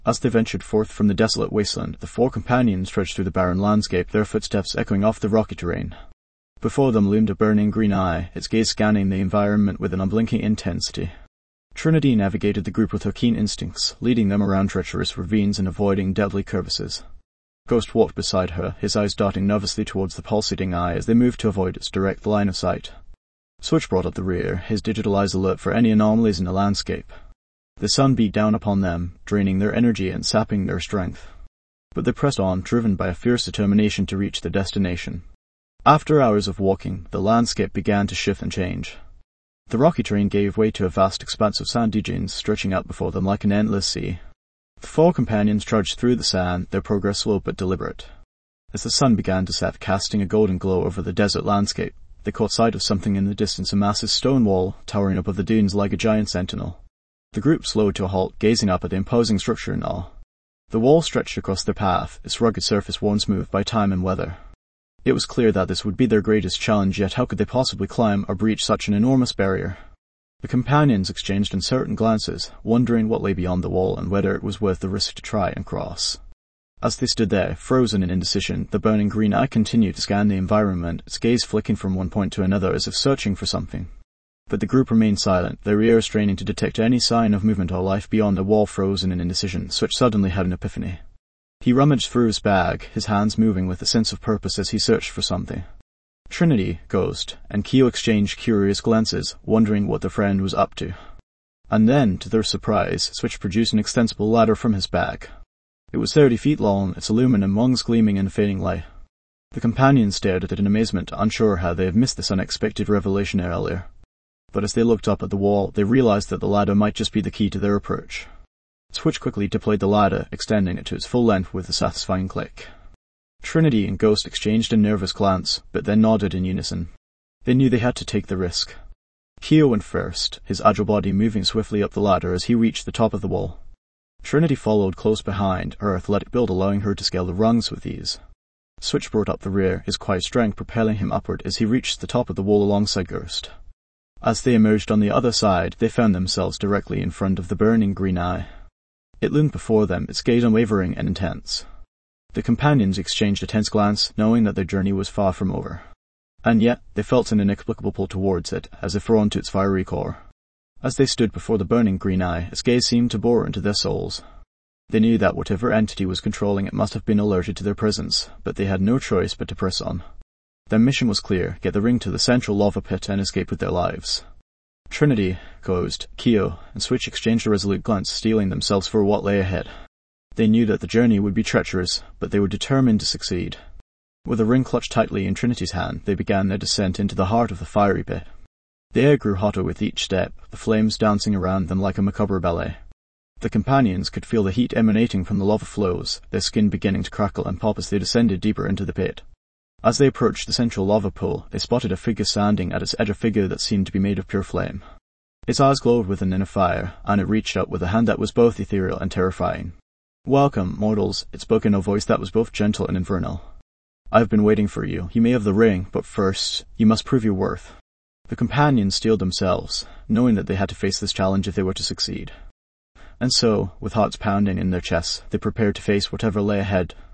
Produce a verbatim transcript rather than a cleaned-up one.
As they ventured forth from the desolate wasteland, the four companions trudged through the barren landscape, their footsteps echoing off the rocky terrain. Before them loomed a burning green eye, its gaze scanning the environment with an unblinking intensity. Trinity navigated the group with her keen instincts, leading them around treacherous ravines and avoiding deadly crevices. Ghost walked beside her, his eyes darting nervously towards the pulsating eye as they moved to avoid its direct line of sight. Switch brought up the rear, his digital eyes alert for any anomalies in the landscape. The sun beat down upon them, draining their energy and sapping their strength. But they pressed on, driven by a fierce determination to reach their destination. After hours of walking, the landscape began to shift and change. The rocky terrain gave way to a vast expanse of sandy dunes stretching out before them like an endless sea. The four companions trudged through the sand, their progress slow but deliberate. As the sun began to set, casting a golden glow over the desert landscape, they caught sight of something in the distance, a massive stone wall towering above the dunes like a giant sentinel. The group slowed to a halt, gazing up at the imposing structure in awe. The wall stretched across their path, its rugged surface worn smooth by time and weather. It was clear that this would be their greatest challenge, yet how could they possibly climb or breach such an enormous barrier? The companions exchanged uncertain glances, wondering what lay beyond the wall and whether it was worth the risk to try and cross. As they stood there, frozen in indecision, the burning green eye continued to scan the environment, its gaze flicking from one point to another as if searching for something. But the group remained silent, their ears straining to detect any sign of movement or life beyond the wall. Frozen in indecision, Switch suddenly had an epiphany. He rummaged through his bag, his hands moving with a sense of purpose as he searched for something. Trinity, Ghost, and Kyo exchanged curious glances, wondering what their friend was up to. And then, to their surprise, Switch produced an extensible ladder from his bag. It was thirty feet long, its aluminum rungs gleaming in the fading light. The companions stared at it in amazement, unsure how they had missed this unexpected revelation earlier. But as they looked up at the wall, they realized that the ladder might just be the key to their approach. Switch quickly deployed the ladder, extending it to its full length with a satisfying click. Trinity and Ghost exchanged a nervous glance, but then nodded in unison. They knew they had to take the risk. Kyo went first, his agile body moving swiftly up the ladder as he reached the top of the wall. Trinity followed close behind, her athletic build allowing her to scale the rungs with ease. Switch brought up the rear, his quiet strength propelling him upward as he reached the top of the wall alongside Ghost. As they emerged on the other side, they found themselves directly in front of the burning green eye. It loomed before them, its gaze unwavering and intense. The companions exchanged a tense glance, knowing that their journey was far from over. And yet, they felt an inexplicable pull towards it, as if drawn to its fiery core. As they stood before the burning green eye, its gaze seemed to bore into their souls. They knew that whatever entity was controlling it must have been alerted to their presence, but they had no choice but to press on. Their mission was clear, get the ring to the central lava pit and escape with their lives. Trinity, Ghost, Kyo, and Switch exchanged a resolute glance, steeling themselves for what lay ahead. They knew that the journey would be treacherous, but they were determined to succeed. With the ring clutched tightly in Trinity's hand, they began their descent into the heart of the fiery pit. The air grew hotter with each step, the flames dancing around them like a macabre ballet. The companions could feel the heat emanating from the lava flows, their skin beginning to crackle and pop as they descended deeper into the pit. As they approached the central lava pool, they spotted a figure standing at its edge, a figure that seemed to be made of pure flame. Its eyes glowed with an inner fire, and it reached out with a hand that was both ethereal and terrifying. "Welcome, mortals," it spoke in a voice that was both gentle and infernal. "I have been waiting for you. You may have the ring, but first, you must prove your worth." The companions steeled themselves, knowing that they had to face this challenge if they were to succeed. And so, with hearts pounding in their chests, they prepared to face whatever lay ahead.